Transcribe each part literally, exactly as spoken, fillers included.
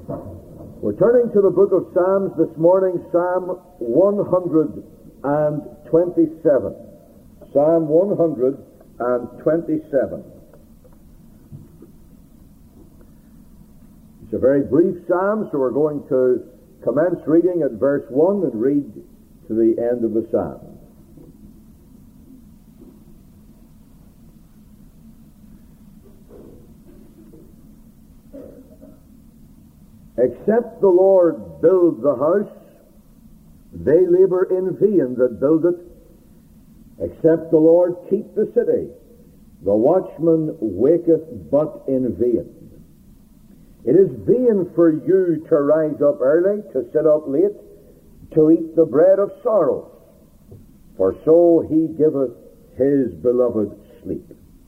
We're turning to the book of Psalms this morning, Psalm one hundred twenty-seven. Psalm one hundred twenty-seven. It's a very brief psalm, so we're going to commence reading at verse one and read to the end of the psalm. Except the Lord build the house, they labor in vain that build it. Except the Lord keep the city, the watchman waketh but in vain. It is vain for you to rise up early, to sit up late, to eat the bread of sorrows, for so he giveth his beloved sleep.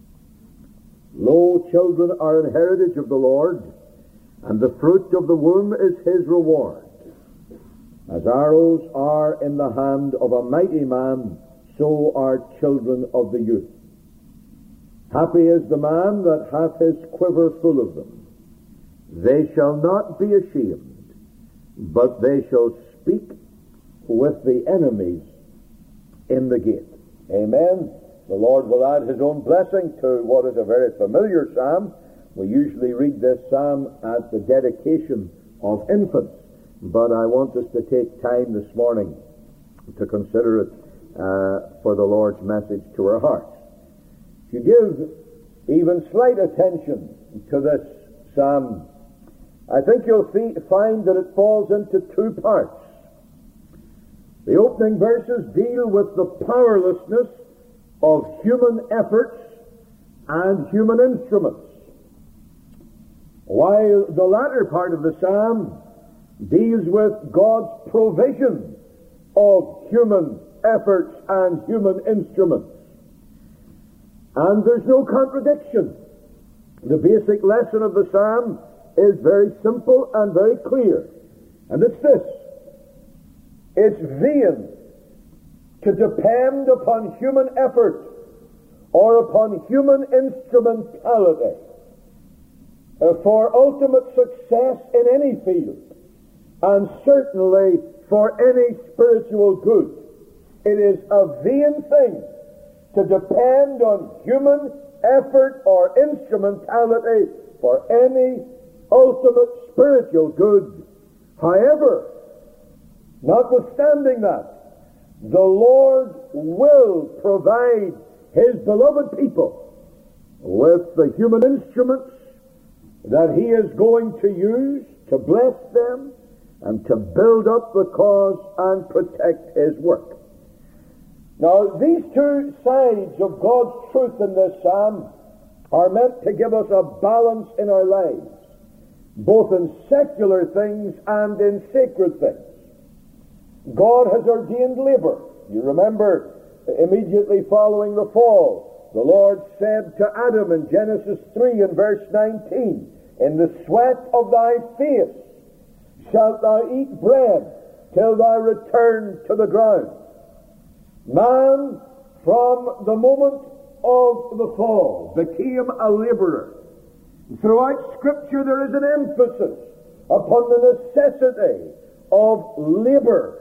Lo, children are an heritage of the Lord, and the fruit of the womb is his reward. As arrows are in the hand of a mighty man, so are children of the youth. Happy is the man that hath his quiver full of them. They shall not be ashamed, but they shall speak with the enemies in the gate. Amen. The Lord will add his own blessing to what is a very familiar psalm. We usually read this psalm at the dedication of infants, but I want us to take time this morning to consider it uh, for the Lord's message to our hearts. If you give even slight attention to this psalm, I think you'll see, find that it falls into two parts. The opening verses deal with the powerlessness of human efforts and human instruments, while the latter part of the psalm deals with God's provision of human efforts and human instruments. And there's no contradiction. The basic lesson of the psalm is very simple and very clear. And it's this: it's vain to depend upon human effort or upon human instrumentality Uh, for ultimate success in any field, and certainly for any spiritual good. It is a vain thing to depend on human effort or instrumentality for any ultimate spiritual good. However, notwithstanding that, the Lord will provide his beloved people with the human instruments that he is going to use to bless them and to build up the cause and protect his work. Now, these two sides of God's truth in this psalm are meant to give us a balance in our lives, both in secular things and in sacred things. God has ordained labor. You remember, immediately following the fall, the Lord said to Adam in Genesis three and verse nineteen, "In the sweat of thy face shalt thou eat bread till thou return to the ground." Man, from the moment of the fall, became a laborer. Throughout Scripture there is an emphasis upon the necessity of labor.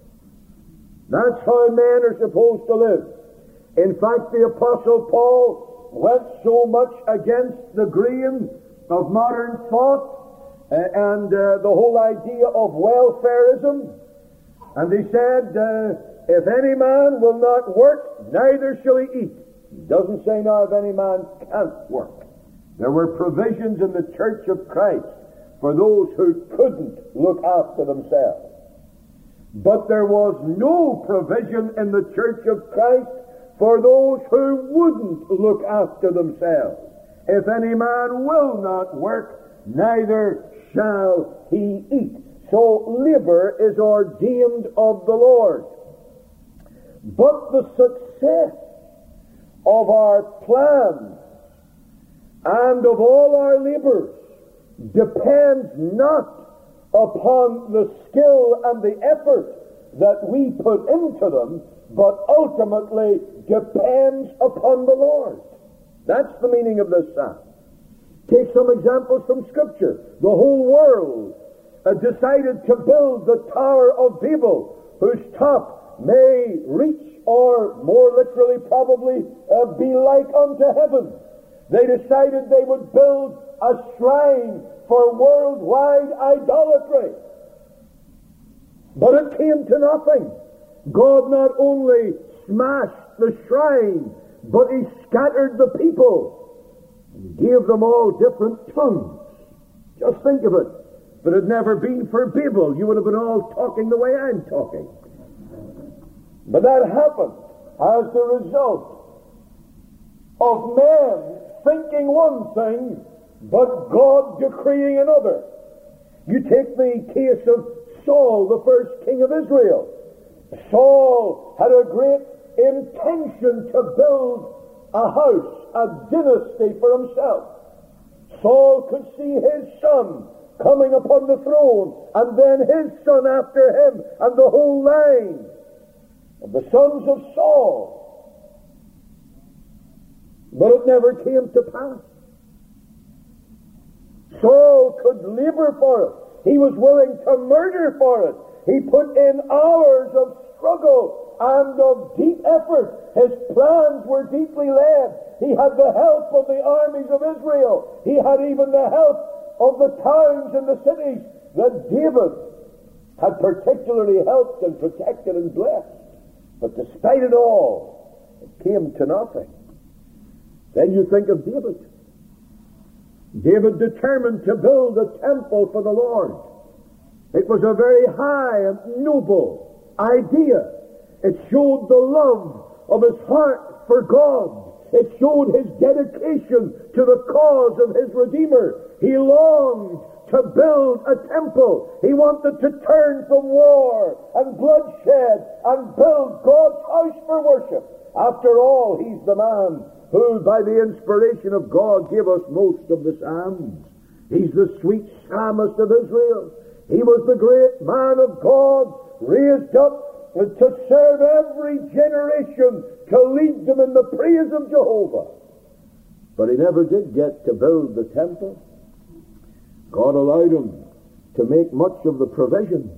That's how men are supposed to live. In fact, the Apostle Paul went so much against the grain of modern thought uh, and uh, the whole idea of welfarism, and he said, uh, if any man will not work, neither shall he eat. He doesn't say now if any man can't work. There were provisions in the Church of Christ for those who couldn't look after themselves. But there was no provision in the Church of Christ for those who wouldn't look after themselves. If any man will not work, neither shall he eat. So labor is ordained of the Lord. But the success of our plans and of all our labors depends not upon the skill and the effort that we put into them, but ultimately depends upon the Lord. That's the meaning of this psalm. Take some examples from Scripture. The whole world uh, decided to build the Tower of Babel, whose top may reach, or more literally probably, uh, be like unto heaven. They decided they would build a shrine for worldwide idolatry. But it came to nothing. God not only smashed the shrine, but He scattered the people and gave them all different tongues. Just think of it. If it had never been for Babel, you would have been all talking the way I'm talking. But that happened as the result of men thinking one thing, but God decreeing another. You take the case of Saul, the first king of Israel. Saul had a great intention to build a house, a dynasty for himself. Saul could see his son coming upon the throne, and then his son after him, and the whole line of the sons of Saul. But it never came to pass. Saul could labor for it. He was willing to murder for it. He put in hours of struggle and of deep effort. His plans were deeply led. He had the help of the armies of Israel. He had even the help of the towns and the cities that David had particularly helped and protected and blessed. But despite it all, it came to nothing. Then you think of David. David determined to build a temple for the Lord. It was a very high and noble idea. It showed the love of his heart for God. It showed his dedication to the cause of his Redeemer. He longed to build a temple. He wanted to turn from war and bloodshed and build God's house for worship. After all, he's the man who, by the inspiration of God, gave us most of the Psalms. He's the sweet psalmist of Israel. He was the great man of God, raised up to serve every generation, to lead them in the praise of Jehovah. But he never did get to build the temple. God allowed him to make much of the provision,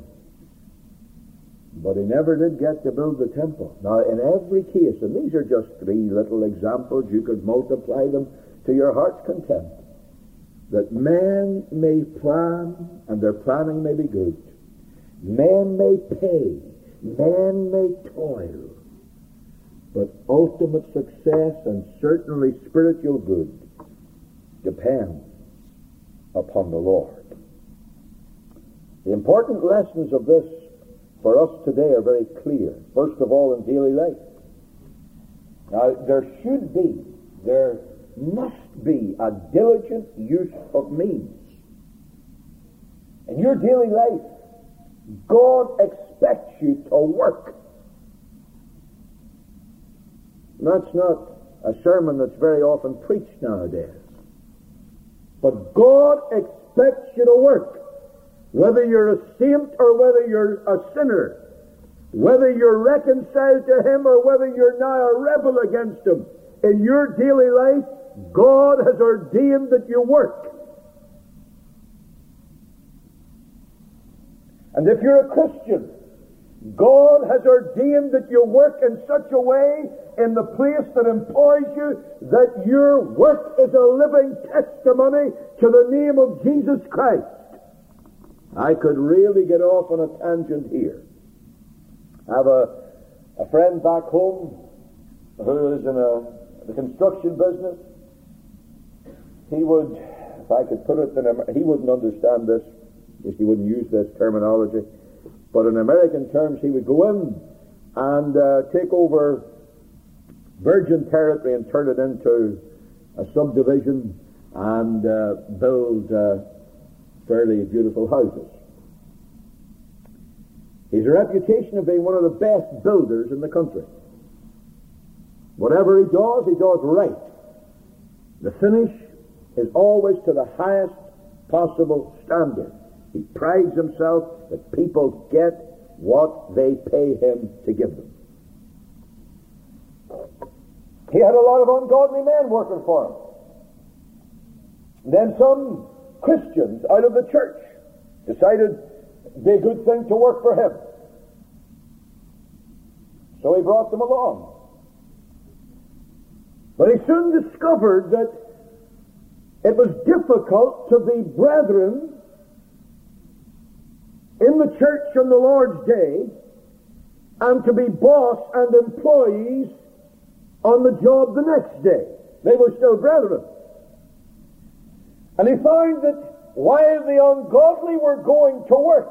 but he never did get to build the temple. Now, in every case, and these are just three little examples, you could multiply them to your heart's content, that men may plan, and their planning may be good. Men may pay, men may toil, but ultimate success and certainly spiritual good depends upon the Lord. The important lessons of this for us today are very clear. First of all, in daily life. Now, there should be, there must be a diligent use of means. In your daily life, God expects you to work. That's not a sermon that's very often preached nowadays. But God expects you to work. Whether you're a saint or whether you're a sinner, whether you're reconciled to Him or whether you're now a rebel against Him, in your daily life, God has ordained that you work. And if you're a Christian, God has ordained that you work in such a way in the place that employs you that your work is a living testimony to the name of Jesus Christ. I could really get off on a tangent here. I have a, a friend back home who is in a, the construction business. He would, if I could put it in, he wouldn't understand this, if he wouldn't use this terminology, but in American terms, he would go in and uh, take over virgin territory and turn it into a subdivision and uh, build uh, fairly beautiful houses. He's a reputation of being one of the best builders in the country. Whatever he does, he does right. The finish is always to the highest possible standard. He prides himself that people get what they pay him to give them. He had a lot of ungodly men working for him. And then some Christians out of the church Decided it'd be a good thing to work for him. So he brought them along. But he soon discovered that it was difficult to be brethren in the church on the Lord's day and to be boss and employees on the job the next day. They were still brethren. And he found that while the ungodly were going to work,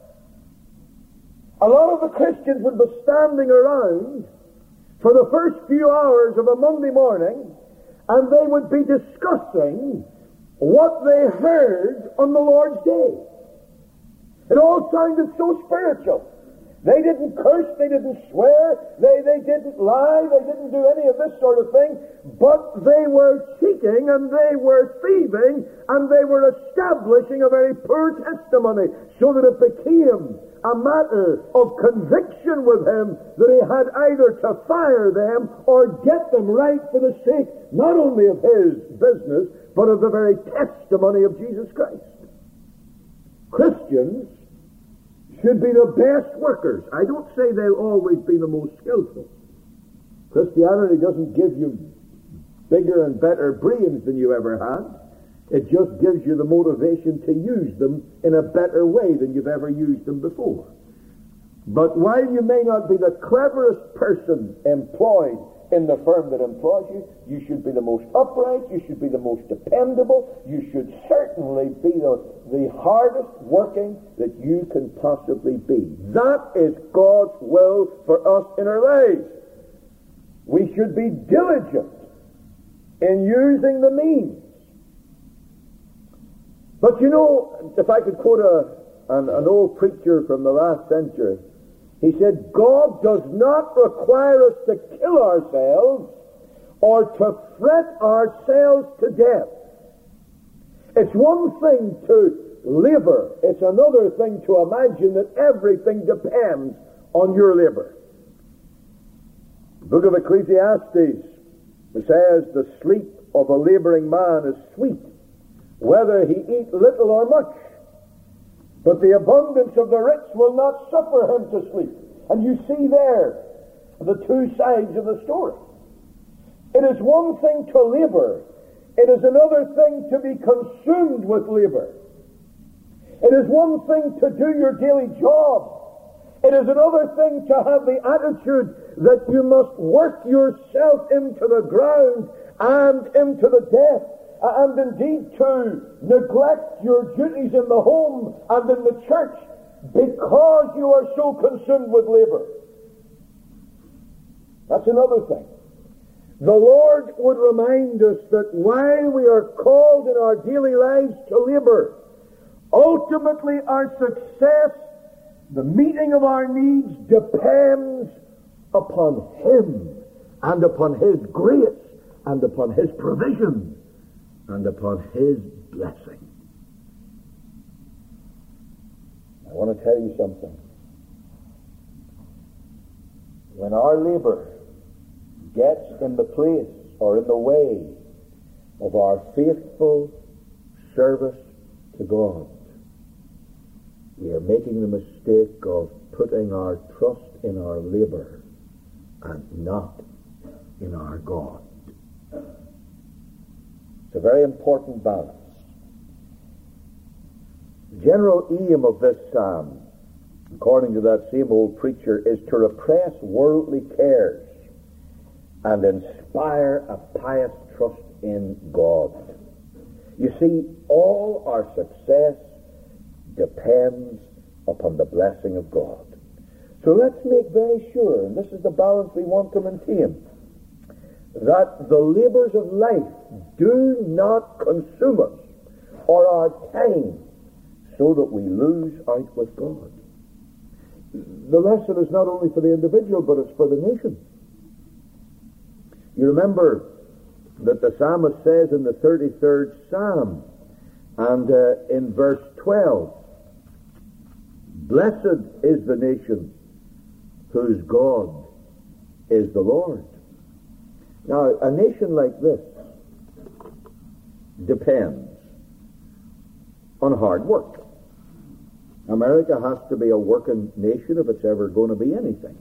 a lot of the Christians would be standing around for the first few hours of a Monday morning, and they would be discussing what they heard on the Lord's day. It all sounded so spiritual. They didn't curse, they didn't swear, they, they didn't lie, they didn't do any of this sort of thing, but they were cheating and they were thieving and they were establishing a very poor testimony, so that it became a matter of conviction with him that he had either to fire them or get them right for the sake not only of his business, but of the very testimony of Jesus Christ. Christians should be the best workers. I don't say they'll always be the most skillful. Christianity doesn't give you bigger and better brains than you ever had. It just gives you the motivation to use them in a better way than you've ever used them before. But while you may not be the cleverest person employed in the firm that employs you, you should be the most upright, you should be the most dependable, you should certainly be the, the hardest working that you can possibly be. That is God's will for us in our lives. We should be diligent in using the means. But you know, if I could quote a, an, an old preacher from the last century, he said, God does not require us to kill ourselves or to fret ourselves to death. It's one thing to labor. It's another thing to imagine that everything depends on your labor. The book of Ecclesiastes says, the sleep of a laboring man is sweet, whether he eat little or much. But the abundance of the rich will not suffer him to sleep. And you see there the two sides of the story. It is one thing to labor. It is another thing to be consumed with labor. It is one thing to do your daily job. It is another thing to have the attitude that you must work yourself into the ground and into the death, and indeed to neglect your duties in the home and in the church because you are so consumed with labor. That's another thing. The Lord would remind us that while we are called in our daily lives to labor, ultimately our success, the meeting of our needs, depends upon Him and upon His grace and upon His provision and upon His blessing. I want to tell you something. When our labor gets in the place or in the way of our faithful service to God, we are making the mistake of putting our trust in our labor and not in our God. It's a very important balance. The general aim of this psalm, according to that same old preacher, is to repress worldly cares and inspire a pious trust in God. You see, all our success depends upon the blessing of God. So let's make very sure, and this is the balance we want to maintain, that the labors of life do not consume us or our time so that we lose out with God. The lesson is not only for the individual, but it's for the nation. You remember that the psalmist says in the thirty-third Psalm and uh, in verse twelve, "Blessed is the nation whose God is the Lord." Now, a nation like this depends on hard work. America has to be a working nation if it's ever going to be anything.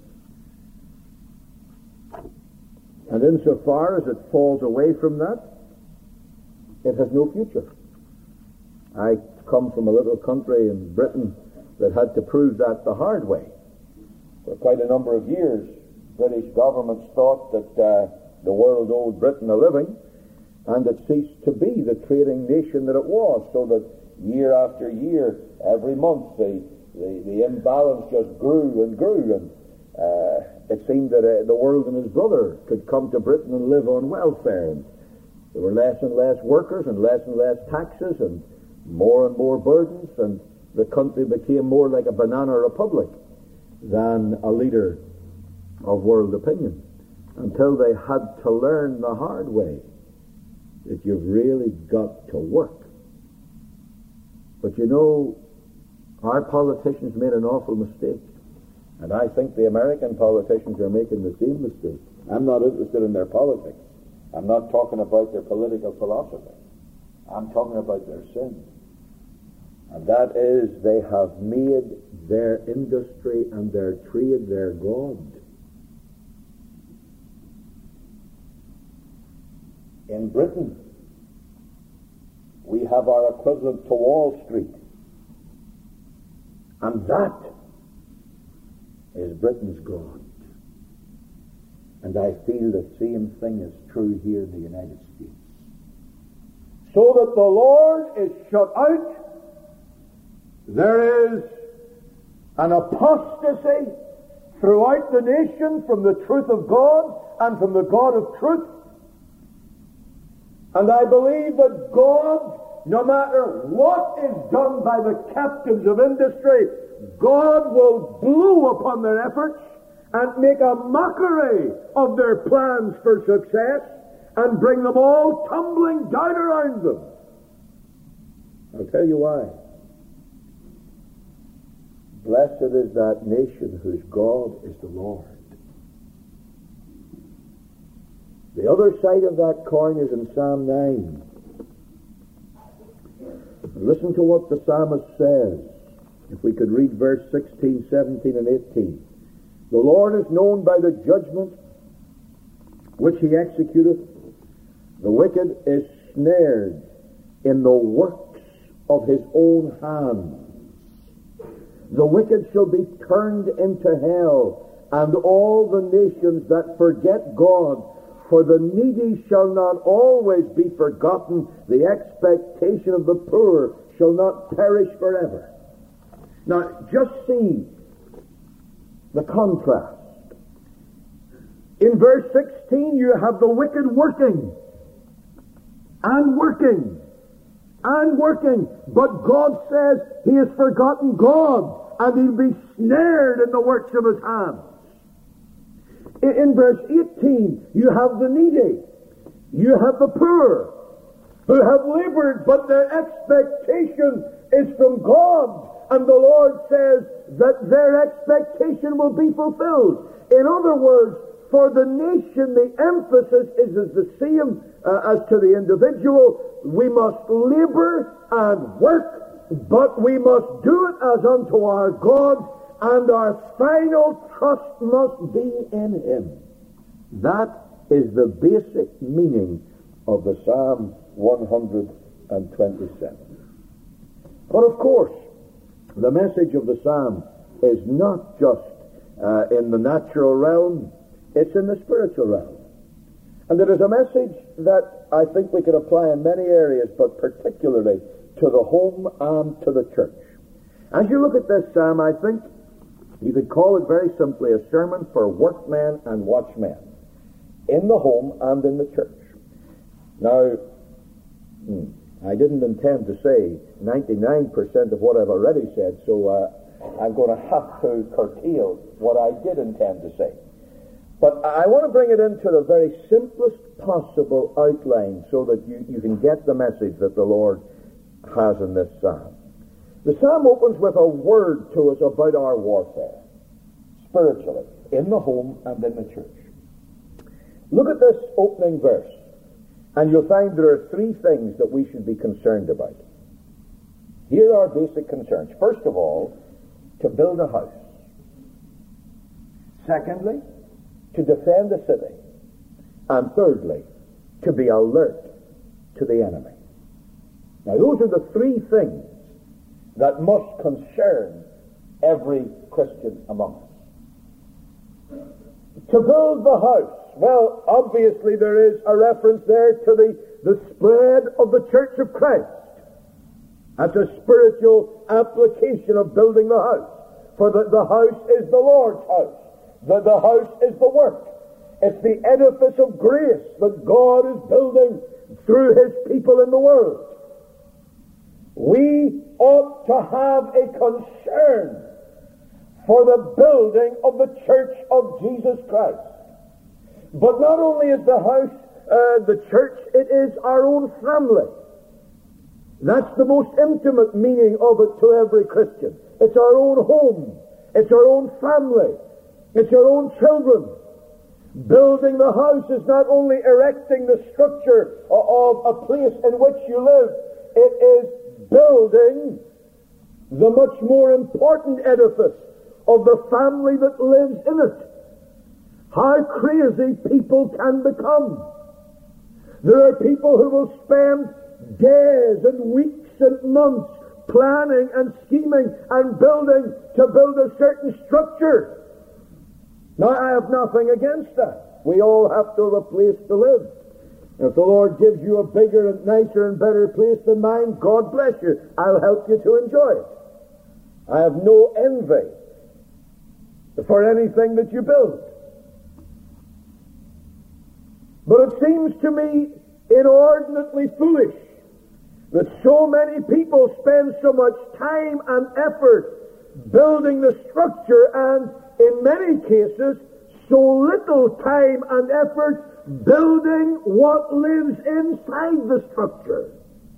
And insofar as it falls away from that, it has no future. I come from a little country in Britain that had to prove that the hard way. For quite a number of years, British governments thought that uh, the world owed Britain a living, and it ceased to be the trading nation that it was, so that year after year, every month, the, the, the imbalance just grew and grew, and uh, it seemed that uh, the world and his brother could come to Britain and live on welfare. And there were less and less workers and less and less taxes and more and more burdens, and the country became more like a banana republic than a leader of world opinion, until they had to learn the hard way that you've really got to work. But you know, our politicians made an awful mistake, and I think the American politicians are making the same mistake. I'm not interested in their politics. I'm not talking about their political philosophy. I'm talking about their sin. And that is, they have made their industry and their trade their God. In Britain, we have our equivalent to Wall Street. And that is Britain's God. And I feel the same thing is true here in the United States. So that the Lord is shut out, there is an apostasy throughout the nation from the truth of God and from the God of truth. And I believe that God, no matter what is done by the captains of industry, God will blow upon their efforts and make a mockery of their plans for success and bring them all tumbling down around them. I'll tell you why. Blessed is that nation whose God is the Lord. The other side of that coin is in Psalm nine. Listen to what the psalmist says. If we could read verse sixteen, seventeen, and eighteen. The Lord is known by the judgment which he executeth. The wicked is snared in the works of his own hands. The wicked shall be turned into hell, and all the nations that forget God. For the needy shall not always be forgotten. The expectation of the poor shall not perish forever. Now, just see the contrast. In verse sixteen, you have the wicked working, and working, and working. But God says he has forgotten God, and he'll be snared in the works of his hands. In verse eighteen, you have the needy, you have the poor, who have labored, but their expectation is from God, and the Lord says that their expectation will be fulfilled. In other words, for the nation, the emphasis is, is the same uh, as to the individual. We must labor and work, but we must do it as unto our God, and our final trust must be in him. That is the basic meaning of the Psalm one hundred twenty-seven. But of course, the message of the Psalm is not just uh, in the natural realm, it's in the spiritual realm. And it is a message that I think we can apply in many areas, but particularly to the home and to the church. As you look at this Psalm, I think you could call it very simply a sermon for workmen and watchmen in the home and in the church. Now, hmm, I didn't intend to say ninety-nine percent of what I've already said, so uh, I'm going to have to curtail what I did intend to say. But I want to bring it into the very simplest possible outline so that you, you can get the message that the Lord has in this psalm. The psalm opens with a word to us about our warfare, spiritually, in the home and in the church. Look at this opening verse, and you'll find there are three things that we should be concerned about. Here are basic concerns. First of all, to build a house. Secondly, to defend the city. And thirdly, to be alert to the enemy. Now, those are the three things that must concern every Christian among us. To build the house. Well, obviously there is a reference there to the, the spread of the Church of Christ. That's a spiritual application of building the house. For the, the house is the Lord's house. The, the house is the work. It's the edifice of grace that God is building through His people in the world. We ought to have a concern for the building of the Church of Jesus Christ. But not only is the house uh, the church, it is our own family. That's the most intimate meaning of it to every Christian. It's our own home. It's our own family. It's our own children. Building the house is not only erecting the structure of a place in which you live, it is building the much more important edifice of the family that lives in it. How crazy people can become. There are people who will spend days and weeks and months planning and scheming and building to build a certain structure. Now, I have nothing against that. We all have to have a place to live. If the Lord gives you a bigger and nicer and better place than mine, God bless you. I'll help you to enjoy it. I have no envy for anything that you build. But it seems to me inordinately foolish that so many people spend so much time and effort building the structure, and in many cases so little time and effort building what lives inside the structure.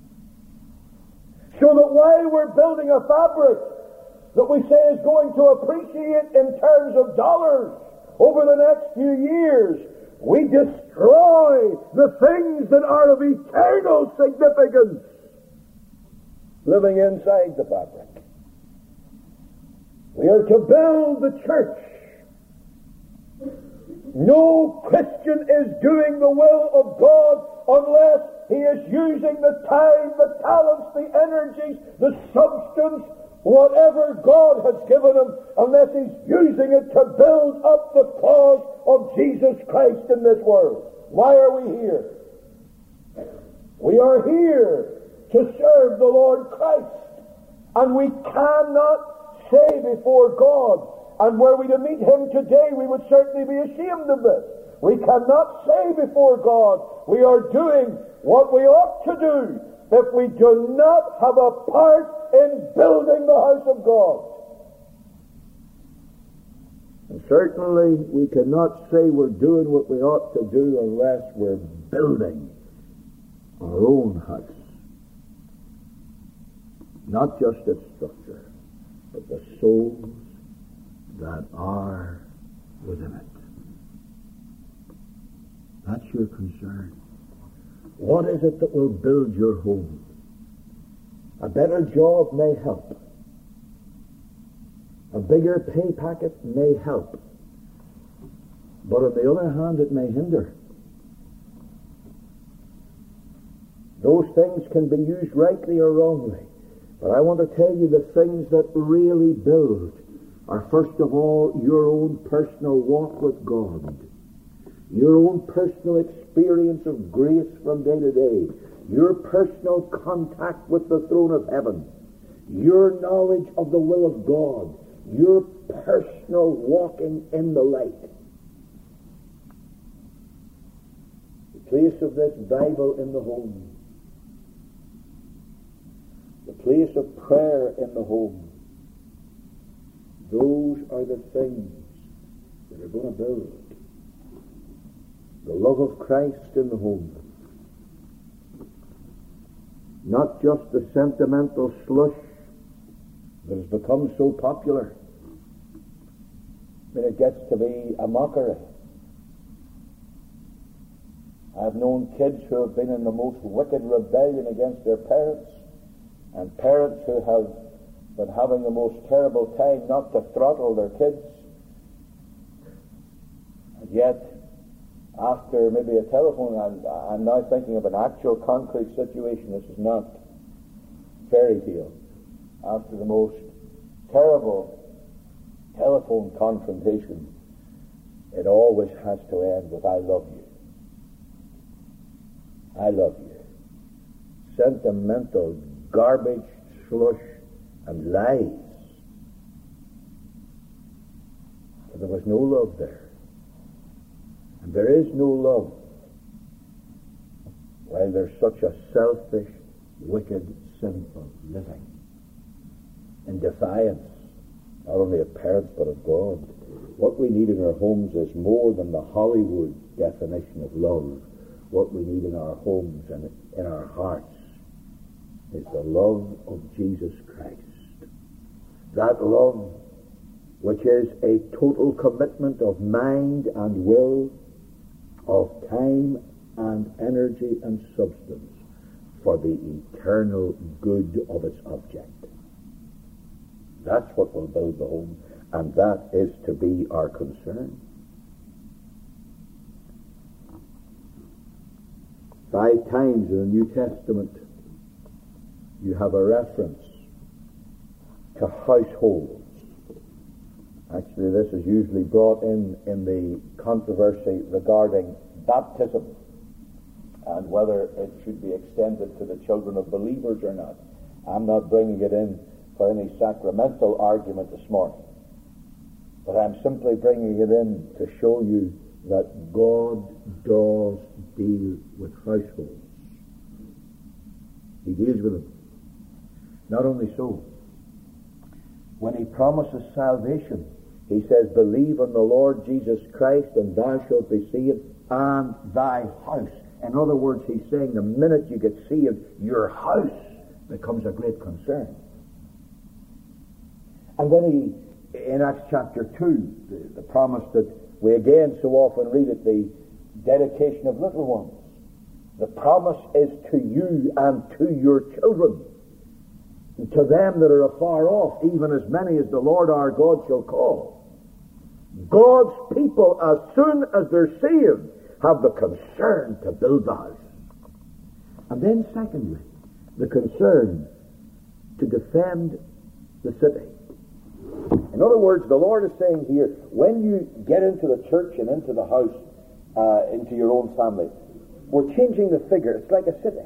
So that while we're building a fabric that we say is going to appreciate in terms of dollars over the next few years, we destroy the things that are of eternal significance living inside the fabric. We are to build the church. No Christian is doing the will of God unless he is using the time, the talents, the energies, the substance, whatever God has given him, unless he's using it to build up the cause of Jesus Christ in this world. Why are we here? We are here to serve the Lord Christ. And we cannot say before God, and were we to meet Him today, we would certainly be ashamed of this. We cannot say before God, we are doing what we ought to do if we do not have a part in building the house of God. And certainly we cannot say we're doing what we ought to do unless we're building our own house. Not just its structure, but the souls that are within it. That's your concern. What is it that will build your home? A better job may help. A bigger pay packet may help. But on the other hand, it may hinder. Those things can be used rightly or wrongly. But I want to tell you the things that really build are, first of all, your own personal walk with God. Your own personal experience of grace from day to day. Your personal contact with the throne of heaven. Your knowledge of the will of God. Your personal walking in the light. The place of this Bible in the home. The place of prayer in the home. Those are the things that are going to build. The love of Christ in the home. Not just the sentimental slush that has become so popular that it gets to be a mockery. I've known kids who have been in the most wicked rebellion against their parents, and parents who have been having the most terrible time not to throttle their kids, and yet after maybe a telephone, I'm, I'm now thinking of an actual concrete situation. This is not fairy tale. After the most terrible telephone confrontation, it always has to end with "I love you. I love you." Sentimental garbage, slush, and lies. But there was no love there. And there is no love while there's such a selfish, wicked, sinful living in defiance not only of parents but of God. What we need in our homes is more than the Hollywood definition of love. What we need in our homes and in our hearts is the love of Jesus Christ. That love which is a total commitment of mind and will, of time and energy and substance for the eternal good of its object. That's what will build the home, and that is to be our concern. Five times in the New Testament you have a reference to households. Actually, this is usually brought in in the controversy regarding baptism and whether it should be extended to the children of believers or not. I'm not bringing it in for any sacramental argument this morning, but I'm simply bringing it in to show you that God does deal with households. He deals with them. Not only so, when he promises salvation, he says, "Believe on the Lord Jesus Christ, and thou shalt be saved, and thy house." In other words, he's saying the minute you get saved, your house becomes a great concern. And then he, in Acts chapter two, the, the promise that we again so often read at the dedication of little ones. The promise is to you and to your children, and to them that are afar off, even as many as the Lord our God shall call. God's people, as soon as they're saved, have the concern to build the house. And then secondly, the concern to defend the city. In other words, the Lord is saying here, when you get into the church and into the house, uh, into your own family, we're changing the figure. It's like a city.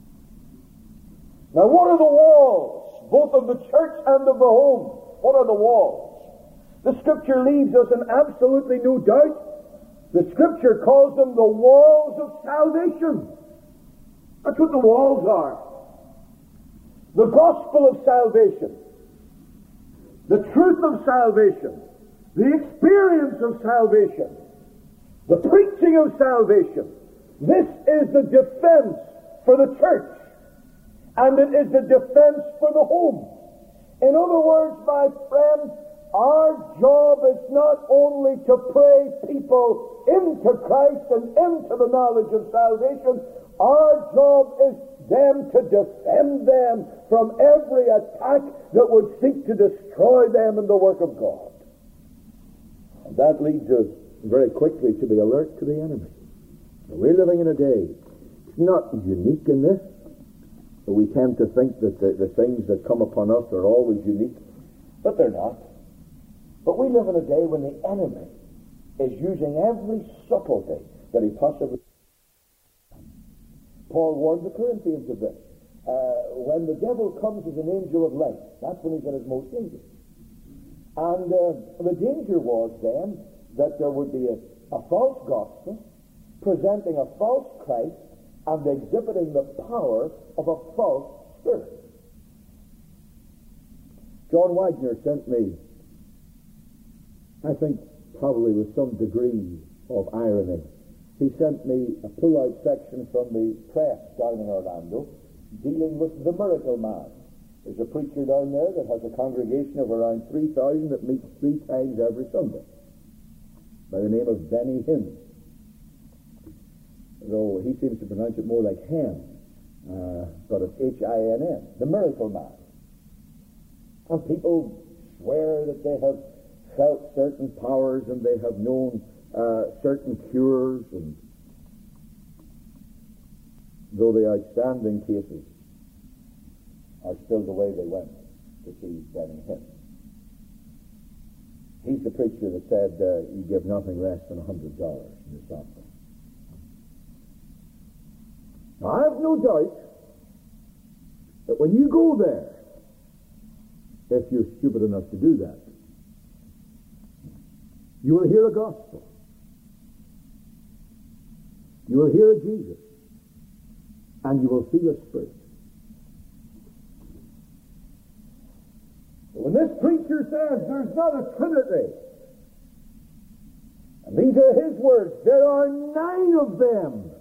Now, what are the walls, both of the church and of the home? What are the walls? The Scripture leaves us in absolutely no doubt. The Scripture calls them the walls of salvation. That's what the walls are. The gospel of salvation, the truth of salvation, the experience of salvation, the preaching of salvation. This is the defense for the church, and it is the defense for the home. In other words, my friend, our job is not only to pray people into Christ and into the knowledge of salvation. Our job is then to defend them from every attack that would seek to destroy them in the work of God. And that leads us very quickly to be alert to the enemy. We're living in a day, it's not unique in this. We tend to think that the, the things that come upon us are always unique, but they're not. But we live in a day when the enemy is using every subtlety that he possibly can. Paul warned the Corinthians of this. Uh, when the devil comes as an angel of light, that's when he's at his most dangerous. And uh, the danger was then that there would be a, a false gospel presenting a false Christ and exhibiting the power of a false spirit. John Wagner sent me, I think probably with some degree of irony, he sent me a pull-out section from the press down in Orlando dealing with the Miracle Man. There's a preacher down there that has a congregation of around three thousand that meets three times every Sunday by the name of Benny Hinn. Though he seems to pronounce it more like Hen. uh, but it's H I N N, the Miracle Man. And people swear that they have felt certain powers and they have known uh, certain cures, and though the outstanding cases are still the way they went to see Benny Hinn. He's the preacher that said uh, you give nothing less than a hundred dollars in this offering. Now, I have no doubt that when you go there, if you're stupid enough to do that, you will hear a gospel. You will hear a Jesus. And you will see a Spirit. When this preacher says there's not a Trinity, and these are his words, there are nine of them,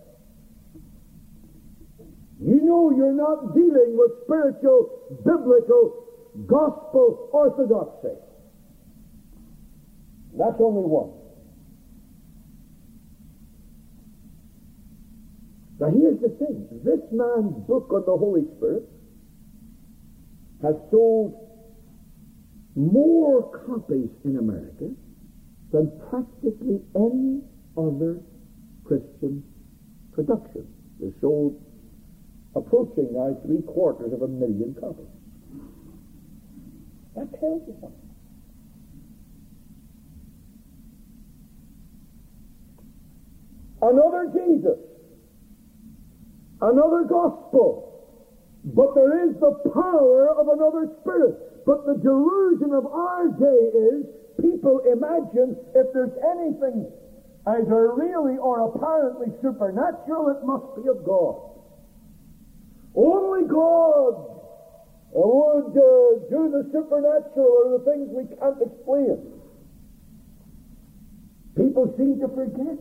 you know you're not dealing with spiritual, biblical, gospel orthodoxy. That's only one. Now here's the thing. This man's book on the Holy Spirit has sold more copies in America than practically any other Christian production. They're sold approaching now three quarters of a million copies. That tells you something. Another Jesus, another gospel, but there is the power of another Spirit. But the delusion of our day is people imagine if there's anything either really or apparently supernatural, it must be of God. Only God would uh, do the supernatural or the things we can't explain. People seem to forget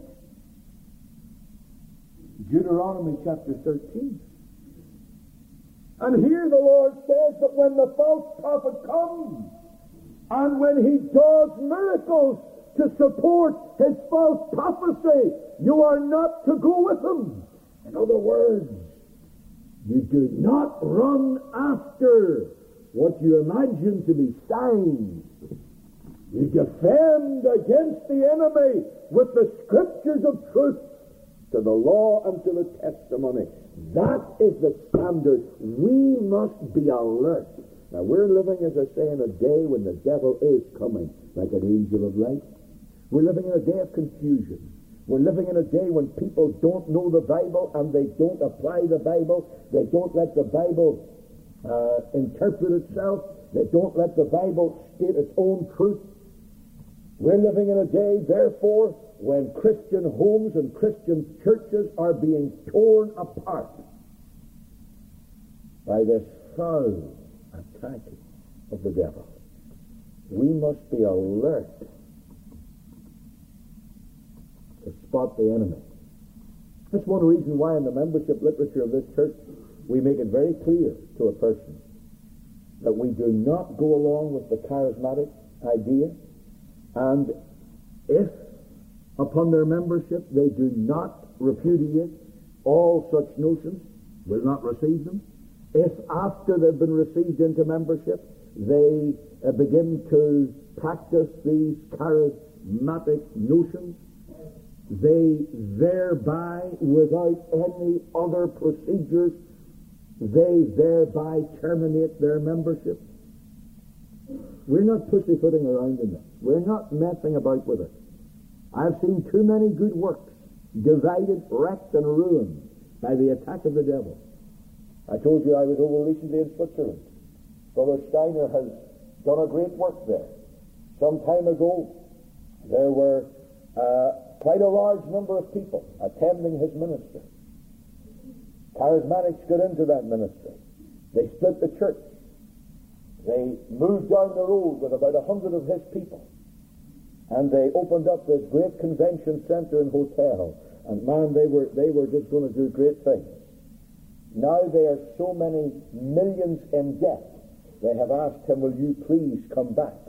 Deuteronomy chapter thirteen. And here the Lord says that when the false prophet comes, and when he does miracles to support his false prophecy, you are not to go with him. In other words, you do not run after what you imagine to be signs. You defend against the enemy with the scriptures of truth, to the law and to the testimony. That is the standard. We must be alert. Now, we're living, as I say, in a day when the devil is coming like an angel of light. We're living in a day of confusion. We're living in a day when people don't know the Bible and they don't apply the Bible. They don't let the Bible uh, interpret itself. They don't let the Bible state its own truth. We're living in a day, therefore, when Christian homes and Christian churches are being torn apart by this foul attack of the devil. We must be alert to spot the enemy. That's one reason why in the membership literature of this church we make it very clear to a person that we do not go along with the charismatic idea, and if upon their membership they do not repudiate all such notions, will not receive them. If after they've been received into membership they uh, begin to practice these charismatic notions, they thereby, without any other procedures, they thereby terminate their membership. We're not pussyfooting around in this. We're not messing about with it. I've seen too many good works divided, wrecked, and ruined by the attack of the devil. I told you I was over recently in Switzerland. Brother Steiner has done a great work there. Some time ago, there were uh, quite a large number of people attending his ministry. Charismatics got into that ministry. They split the church. They moved down the road with about a hundred of his people. And they opened up this great convention center and hotel. And man, they were they were just going to do great things. Now they are so many millions in debt, they have asked him, will you please come back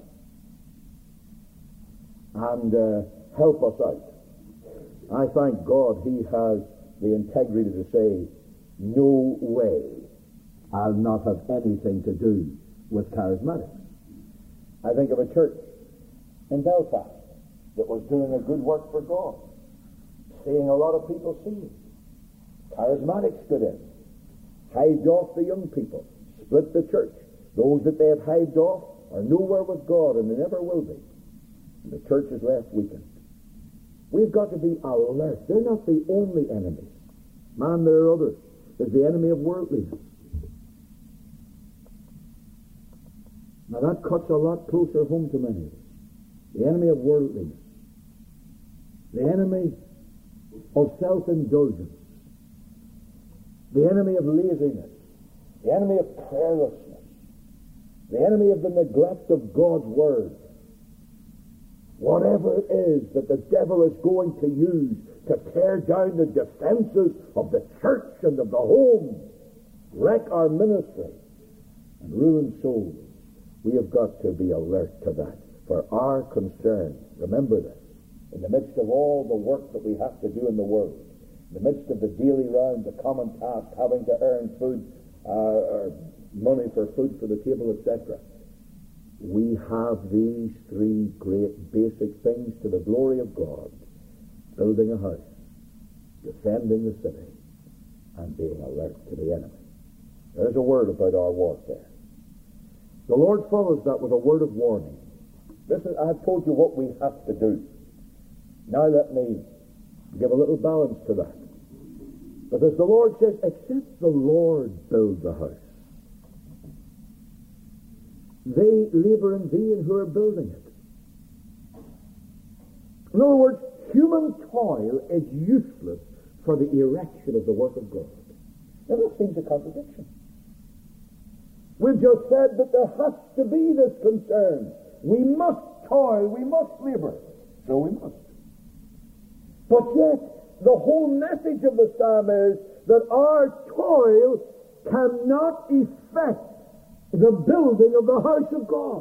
and uh, help us out? I thank God he has the integrity to say, no way, I'll not have anything to do with charismatics. I think of a church in Belfast that was doing a good work for God, seeing a lot of people saved. Charismatics stood in, hived off the young people, split the church. Those that they have hived off are nowhere with God, and they never will be. And the church is left weakened. We've got to be alert. They're not the only enemy. Man, there are others. There's the enemy of worldliness. Now that cuts a lot closer home to many of us. The enemy of worldliness. The enemy of self-indulgence. The enemy of laziness. The enemy of prayerlessness. The enemy of the neglect of God's Word. Whatever it is that the devil is going to use to tear down the defenses of the church and of the home, wreck our ministry, and ruin souls, we have got to be alert to that. For our concern, remember this, in the midst of all the work that we have to do in the world, in the midst of the daily round, the common task, having to earn food, uh, or money for food for the table, et cetera, we have these three great basic things to the glory of God: building a house, defending the city, and being alert to the enemy. There's a word about our warfare. The Lord follows that with a word of warning. Listen, I've told you what we have to do. Now let me give a little balance to that. Because the Lord says, except the Lord build the house, they labor in vain who are building it. In other words, human toil is useless for the erection of the work of God. Now that seems a contradiction. We've just said that there has to be this concern. We must toil, we must labor. So we must. But yet, the whole message of the psalm is that our toil cannot effect the building of the house of God.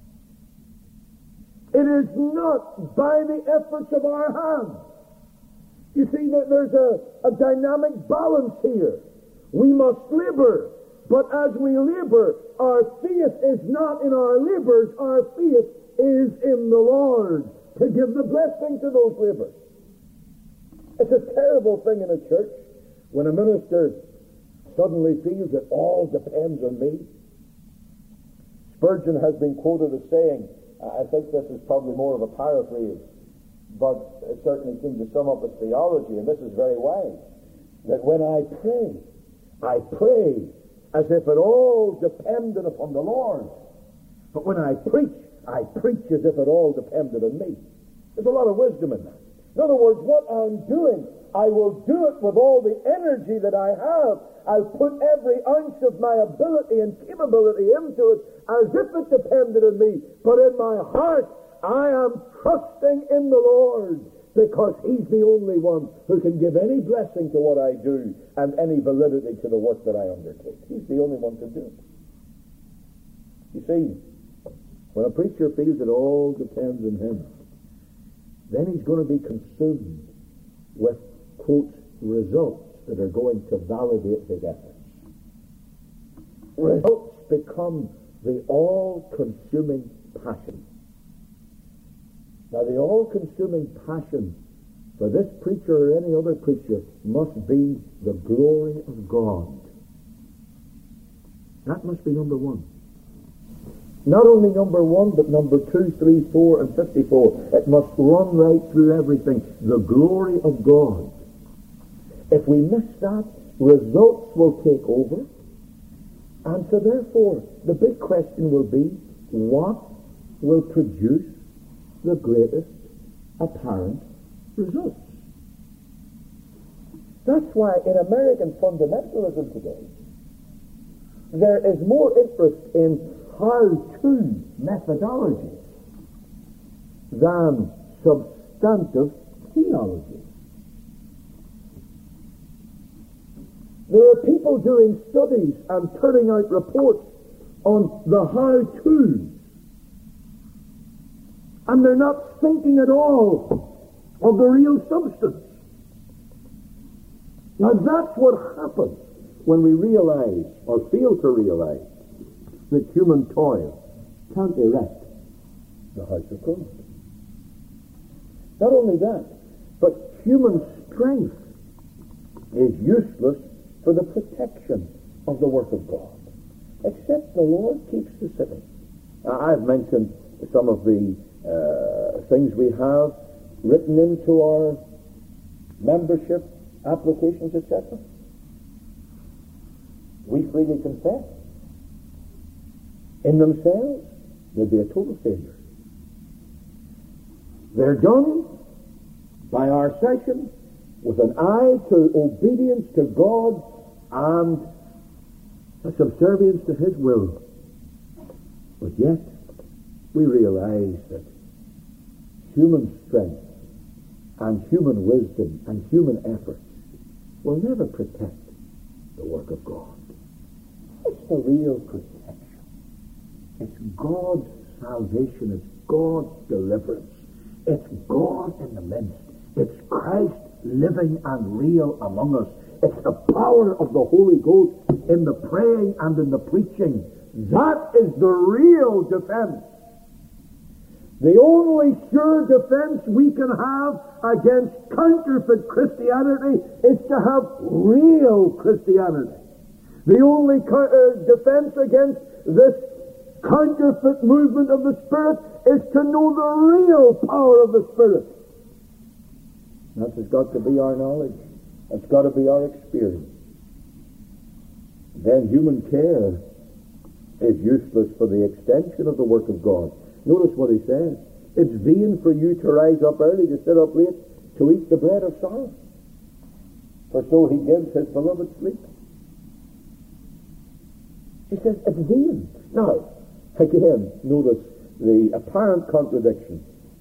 It is not by the efforts of our hands. You see that there's a, a dynamic balance here. We must labor, but as we labor, our faith is not in our labors, our faith is in the Lord to give the blessing to those labors. It's a terrible thing in a church when a minister suddenly feels it all depends on me. Spurgeon has been quoted as saying, I think this is probably more of a paraphrase, but it certainly seems to sum up his theology, and this is very wise, that when I pray, I pray as if it all depended upon the Lord. But when I preach, I preach as if it all depended on me. There's a lot of wisdom in that. In other words, what I'm doing, I will do it with all the energy that I have. I'll put every ounce of my ability and capability into it as if it depended on me. But in my heart, I am trusting in the Lord, because He's the only one who can give any blessing to what I do and any validity to the work that I undertake. He's the only one to do it. You see, when a preacher feels it all depends on him, then he's going to be consumed with, quote, results that are going to validate his efforts. Results become the all-consuming passion. Now, the all-consuming passion for this preacher or any other preacher must be the glory of God. That must be number one. Not only number one, but number two, three, four, and fifty-four. It must run right through everything. The glory of God. If we miss that, results will take over. And so therefore, the big question will be, what will produce the greatest apparent results? That's why in American fundamentalism today, there is more interest in how-to methodology than substantive theology. There are people doing studies and turning out reports on the how-tos, and they're not thinking at all of the real substance. Now that's what happens when we realize, or feel to realize, that human toil can't erect the house of God. Not only that, but human strength is useless for the protection of the work of God, except the Lord keeps the city. Now, I've mentioned some of the uh, things we have written into our membership applications, et cetera. We freely confess. In themselves, they'd be a total failure. They're done by our session with an eye to obedience to God and a subservience to His will. But yet, we realize that human strength and human wisdom and human effort will never protect the work of God. It's the real protection. It's God's salvation. It's God's deliverance. It's God in the midst. It's Christ living and real among us. It's the power of the Holy Ghost in the praying and in the preaching. That is the real defense. The only sure defense we can have against counterfeit Christianity is to have real Christianity. The only co- uh, defense against this counterfeit movement of the Spirit is to know the real power of the Spirit. That has got to be our knowledge. That's got to be our experience. Then human care is useless for the extension of the work of God. Notice what he says. It's vain for you to rise up early, to sit up late, to eat the bread of sorrow. For so he gives his beloved sleep. He says it's vain. Now, again, notice the apparent contradiction.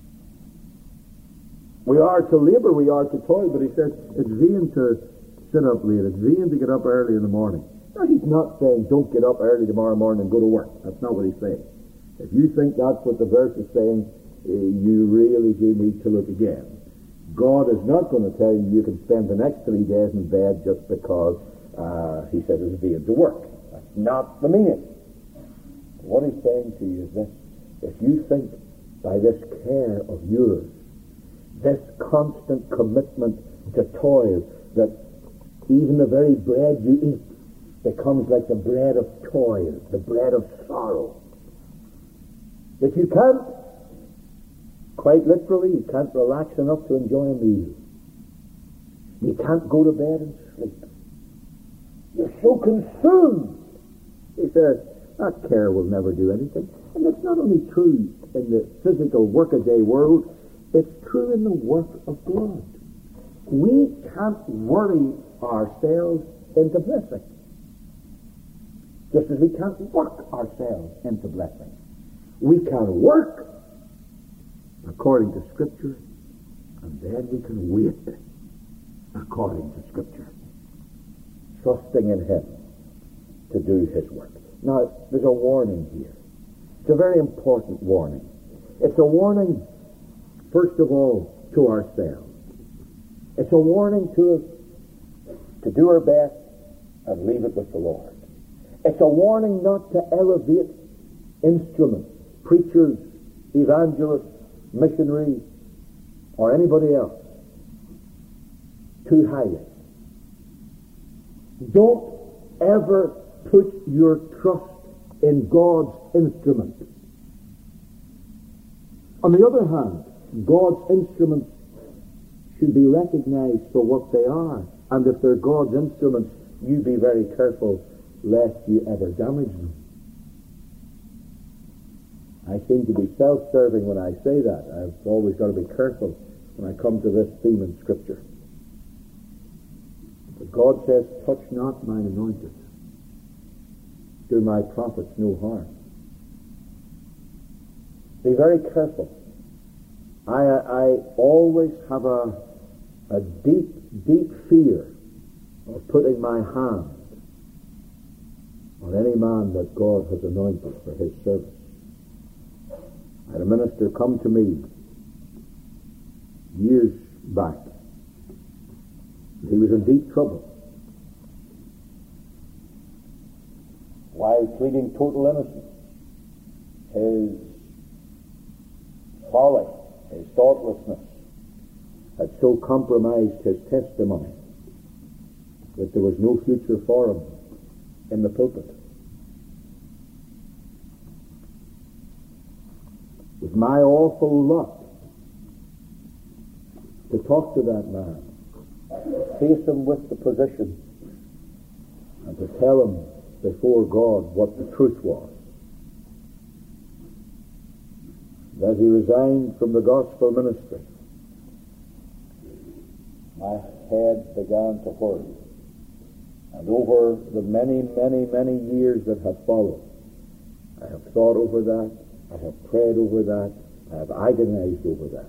We are to labor, we are to toil, but he says it's vain to sit up late. It's vain to get up early in the morning. Now, he's not saying don't get up early tomorrow morning and go to work. That's not what he's saying. If you think that's what the verse is saying, you really do need to look again. God is not going to tell you you can spend the next three days in bed just because uh, he said it's vain to work. That's not the meaning. What he's saying to you is this: if you think by this care of yours, this constant commitment to toil, that even the very bread you eat becomes like the bread of toil, the bread of sorrow, that you can't, quite literally, you can't relax enough to enjoy a meal. You can't go to bed and sleep. You're so consumed. He says, that care will never do anything. And it's not only true in the physical workaday world, it's true in the work of God. We can't worry ourselves into blessing, just as we can't work ourselves into blessing. We can work according to Scripture, and then we can wait according to Scripture, trusting in Him to do His work. Now, there's a warning here. It's a very important warning. It's a warning, first of all, to ourselves. It's a warning to us to do our best and leave it with the Lord. It's a warning not to elevate instruments, preachers, evangelists, missionaries, or anybody else too highly. Don't ever put your trust in God's instrument. On the other hand, God's instruments should be recognized for what they are. And if they're God's instruments, you be very careful lest you ever damage them. I seem to be self-serving when I say that. I've always got to be careful when I come to this theme in Scripture. But God says, touch not mine anointed. Do my prophets no harm. Be very careful. I, I always have a, a deep, deep fear of putting my hand on any man that God has anointed for His service. I had a minister come to me years back. He was in deep trouble. while pleading total innocence, his folly, his thoughtlessness, had so compromised his testimony that there was no future for him in the pulpit. It was my awful lot to talk to that man, face him with the position, and to tell him before God what the truth was. That he resigned from the gospel ministry. My head began to whirl. And over the many, many, many years that have followed, I have thought over that, I have prayed over that, I have agonized over that.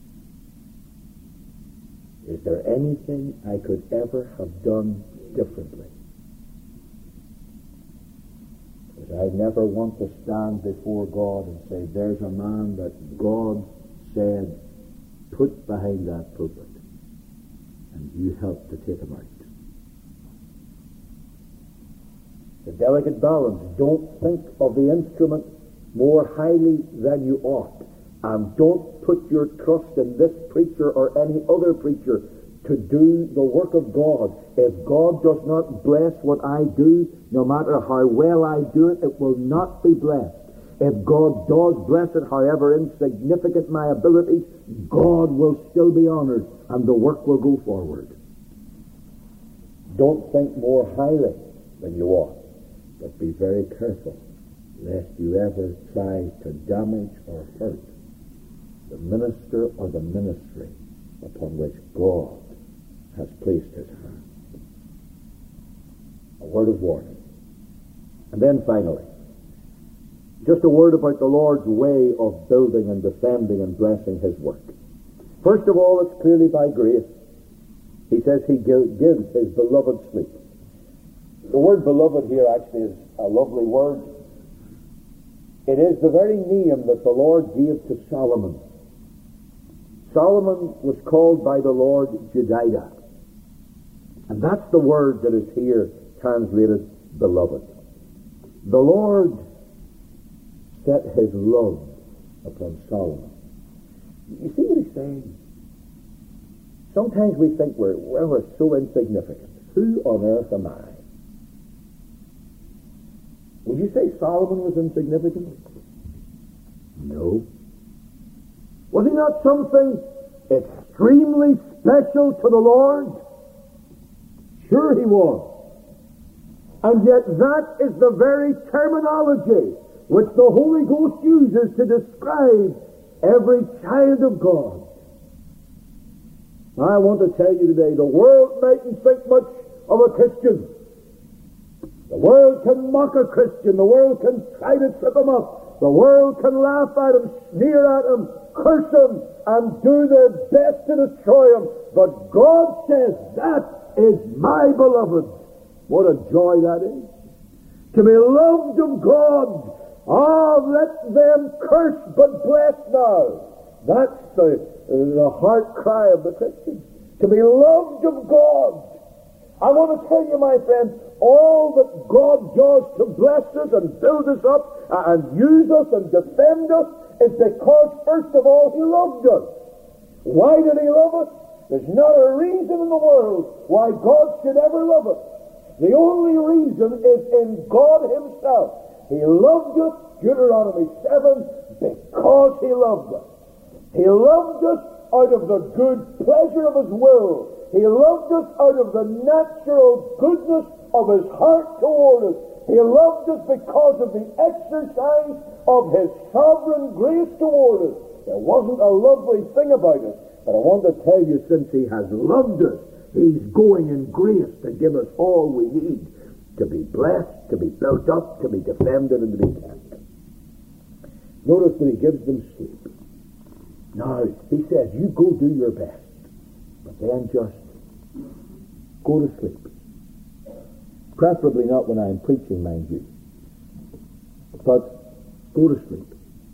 Is there anything I could ever have done differently? Because I never want to stand before God and say, there's a man that God said, put behind that pulpit, and you helped to take him out. The delicate balance. Don't think of the instrument more highly than you ought. And don't put your trust in this preacher or any other preacher to do the work of God. If God does not bless what I do, no matter how well I do it, it will not be blessed. If God does bless it, however insignificant my abilities, God will still be honored and the work will go forward. Don't think more highly than you ought, but be very careful lest you ever try to damage or hurt the minister or the ministry upon which God has placed his hand. A word of warning. And then finally, just a word about the Lord's way of building and defending and blessing his work. First of all, it's clearly by grace. He says he gives his beloved sleep. The word beloved here actually is a lovely word. It is the very name that the Lord gave to Solomon. Solomon was called by the Lord Jedidah. And that's the word that is here translated beloved. The Lord set his love upon Solomon. You see what he's saying? Sometimes we think we're, well, we're so insignificant. Who on earth am I? Would you say Solomon was insignificant? No. Was he not something extremely special to the Lord? Sure he was. And yet that is the very terminology which the Holy Ghost uses to describe every child of God. I want to tell you today, the world mightn't think much of a Christian. The world can mock a Christian. The world can try to trip him up. The world can laugh at him, sneer at him, curse him, and do their best to destroy him. But God says, that is my beloved. What a joy that is. To be loved of God. Ah, oh, let them curse but bless now. That's the, the heart cry of the Christian. To be loved of God. I want to tell you, my friend, all that God does to bless us and build us up and use us and defend us is because, first of all, he loved us. Why did he love us? There's not a reason in the world why God should ever love us. The only reason is in God himself. He loved us, Deuteronomy seven, because he loved us. He loved us out of the good pleasure of his will. He loved us out of the natural goodness of his heart toward us. He loved us because of the exercise of his sovereign grace toward us. There wasn't a lovely thing about it, but I want to tell you, since he has loved us, he's going in grace to give us all we need to be blessed, to be built up, to be defended, and to be kept. Notice that he gives them sleep. Now, he says, you go do your best, but then just go to sleep. Preferably not when I'm preaching, mind you. But go to sleep.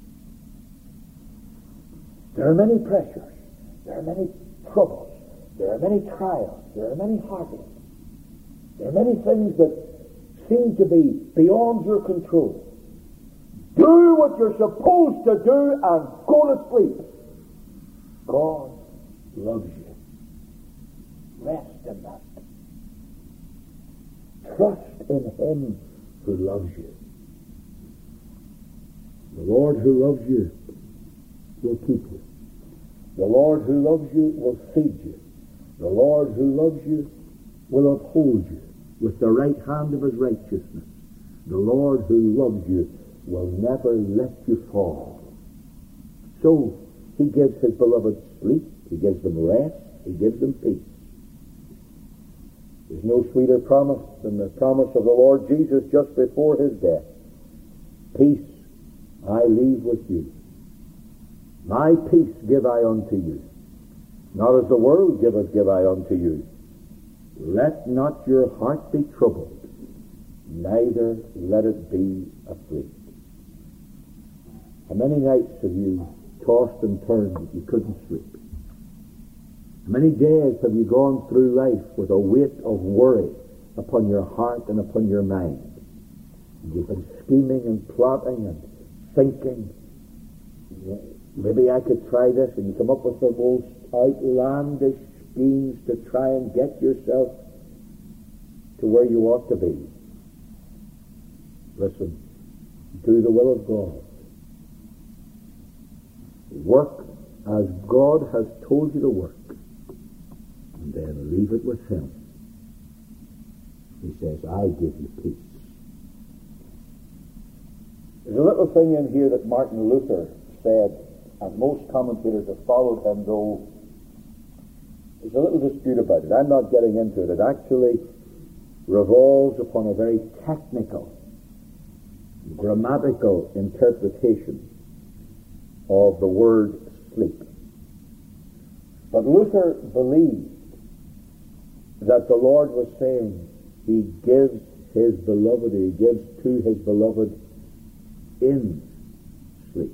There are many pressures. There are many troubles. There are many trials. There are many heartaches. There are many things that seem to be beyond your control. Do what you're supposed to do and go to sleep. God loves you. Rest in that. Trust in Him who loves you. The Lord who loves you will keep you. The Lord who loves you will feed you. The Lord who loves you will uphold you with the right hand of His righteousness. The Lord who loves you will never let you fall. So He gives His beloved sleep. He gives them rest. He gives them peace. There's no sweeter promise than the promise of the Lord Jesus just before His death. Peace I leave with you. My peace give I unto you. Not as the world giveth give I unto you. Let not your heart be troubled, neither let it be afraid. How many nights have you tossed and turned that you couldn't sleep? How many days have you gone through life with a weight of worry upon your heart and upon your mind? And you've been scheming and plotting and thinking, maybe I could try this, and you come up with the most outlandish schemes to try and get yourself to where you ought to be. Listen, do the will of God. Work as God has told you to work, and then leave it with Him. He says, I give you peace. There's a little thing in here that Martin Luther said, and most commentators have followed him, though there's a little dispute about it. I'm not getting into it. It actually revolves upon a very technical, grammatical interpretation of the word sleep. But Luther believed that the Lord was saying He gives His beloved, He gives to His beloved in sleep,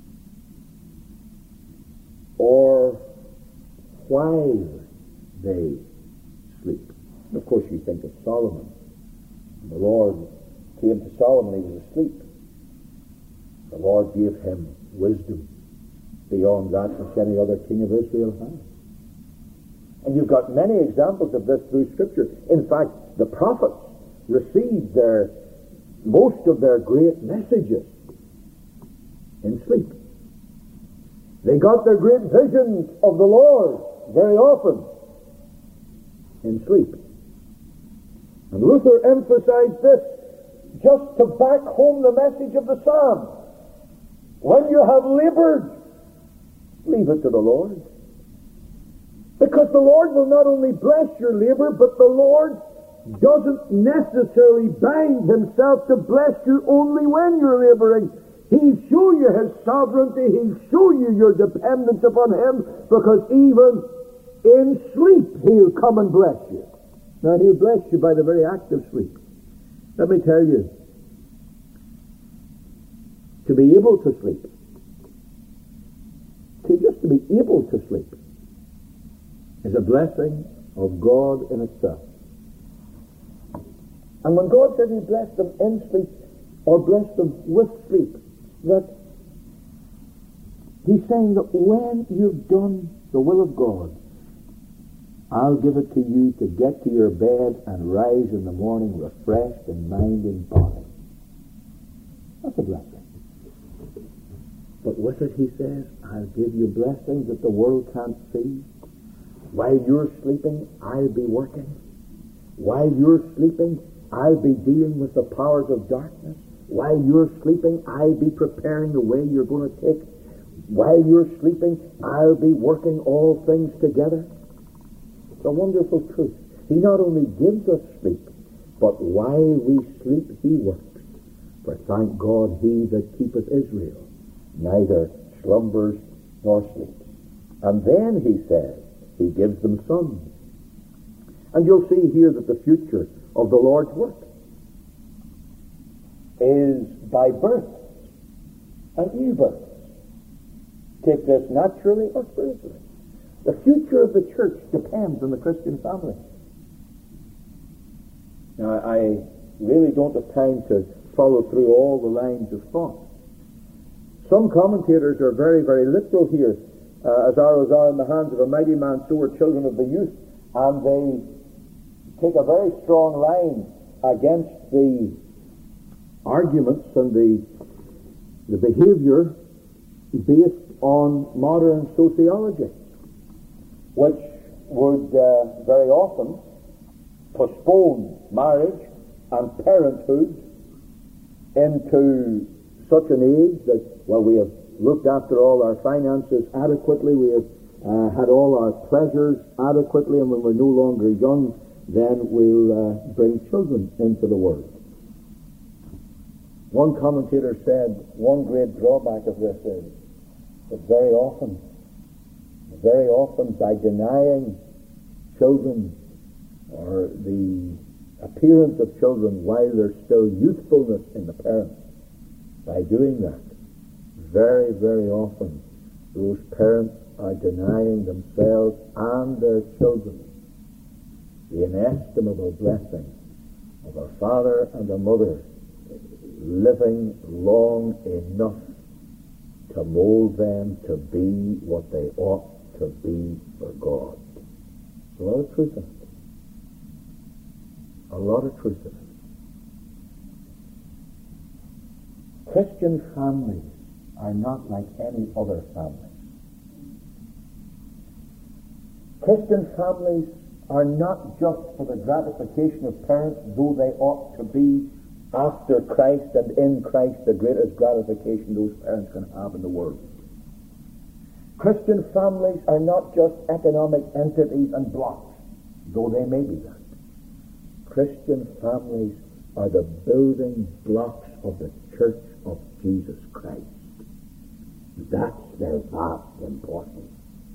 or while they sleep. And of course you think of Solomon. The Lord came to Solomon, he was asleep. The Lord gave him wisdom beyond that which any other king of Israel had. And you've got many examples of this through Scripture. In fact, the prophets received their most of their great messages in sleep. They got their great visions of the Lord very often in sleep. And Luther emphasized this just to back home the message of the Psalm. When you have labored, leave it to the Lord. Because the Lord will not only bless your labor, but the Lord doesn't necessarily bind Himself to bless you only when you're laboring. He'll show you His sovereignty. He'll show you your dependence upon Him, because even in sleep He'll come and bless you. Now, He'll bless you by the very act of sleep. Let me tell you, to be able to sleep, to just to be able to sleep, is a blessing of God in itself. And when God says He blessed them in sleep, or blessed them with sleep, that He's saying that when you've done the will of God, I'll give it to you to get to your bed and rise in the morning refreshed in mind and body. That's a blessing. But with it, He says, I'll give you blessings that the world can't see. While you're sleeping, I'll be working. While you're sleeping, I'll be dealing with the powers of darkness. While you're sleeping, I'll be preparing the way you're going to take. While you're sleeping, I'll be working all things together. It's a wonderful truth. He not only gives us sleep, but while we sleep, He works. For thank God, He that keepeth Israel neither slumbers nor sleeps. And then He says, He gives them sons. And you'll see here that the future of the Lord's work is by birth and new birth. Take this naturally or spiritually. The future of the church depends on the Christian family. Now, I really don't have time to follow through all the lines of thought. Some commentators are very, very literal here. Uh, as arrows are in the hands of a mighty man, so are children of the youth. And they take a very strong line against the arguments and the, the behavior based on modern sociology, which would uh, very often postpone marriage and parenthood into such an age that, well, we have looked after all our finances adequately, we have uh, had all our pleasures adequately, and when we're no longer young, then we'll uh, bring children into the world. One commentator said one great drawback of this is that very often, very often by denying children or the appearance of children while there's still youthfulness in the parents, by doing that, very, very often those parents are denying themselves and their children the inestimable blessing of a father and a mother living long enough to mold them to be what they ought to be for God. There's a lot of truth in it. A lot of truth in it. Christian families are not like any other families. Christian families are not just for the gratification of parents, though they ought to be after Christ and in Christ the greatest gratification those parents can have in the world. Christian families are not just economic entities and blocks, though they may be that. Christian families are the building blocks of the Church of Jesus Christ. That's their vast importance.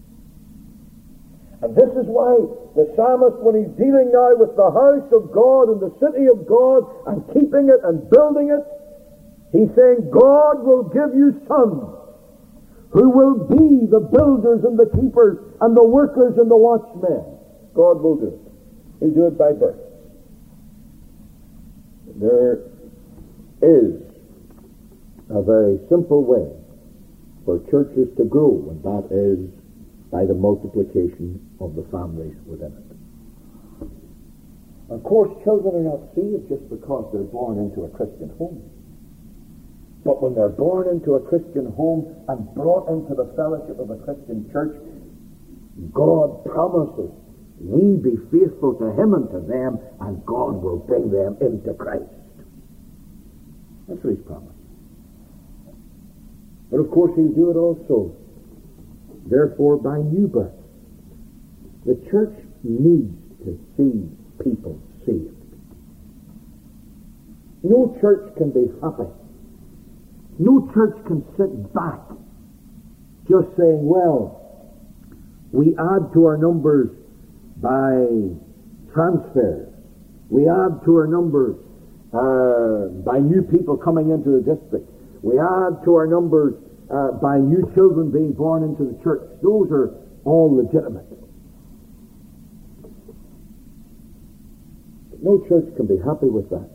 And this is why the psalmist, when he's dealing now with the house of God and the city of God and keeping it and building it, he's saying, God will give you sons who will be the builders and the keepers and the workers and the watchmen. God will do it. He'll do it by birth. There is a very simple way for churches to grow, and that is by the multiplication of the families within it. Of course, children are not saved just because they're born into a Christian home. But when they're born into a Christian home and brought into the fellowship of a Christian church, God promises we be faithful to Him and to them, and God will bring them into Christ. That's what He's promised. But of course He'll do it also, therefore, by new birth. The church needs to see people saved. No church can be happy. No church can sit back just saying, well, we add to our numbers by transfers. We add to our numbers uh, by new people coming into the district. We add to our numbers uh, by new children being born into the church. Those are all legitimate. But no church can be happy with that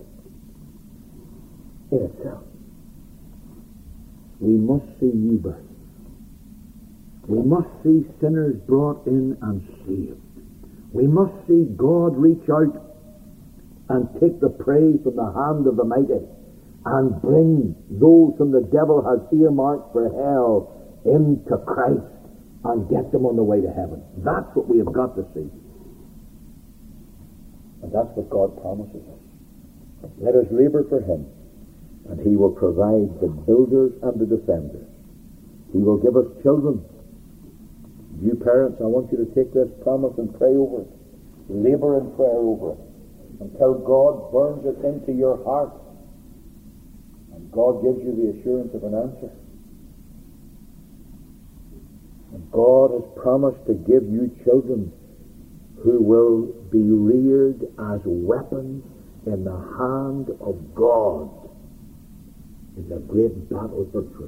in itself. We must see new birth. We must see sinners brought in and saved. We must see God reach out and take the prey from the hand of the mighty and bring those whom the devil has earmarked for hell into Christ and get them on the way to heaven. That's what we have got to see. And that's what God promises us. Let us labor for Him, and He will provide the builders and the defenders. He will give us children. You parents, I want you to take this promise and pray over it. Labor in prayer over it until God burns it into your heart and God gives you the assurance of an answer. And God has promised to give you children who will be reared as weapons in the hand of God in the great battle for truth.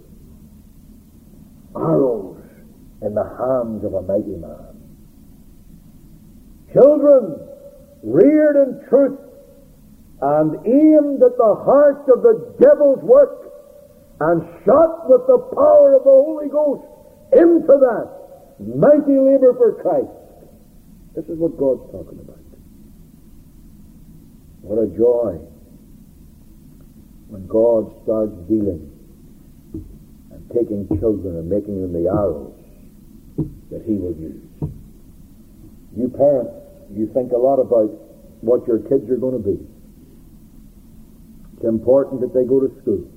Arrows in the hands of a mighty man. Children reared in truth and aimed at the heart of the devil's work and shot with the power of the Holy Ghost into that mighty labor for Christ. This is what God's talking about. What a joy when God starts dealing and taking children and making them the arrows that He will use. You parents, you think a lot about what your kids are going to be. It's important that they go to school.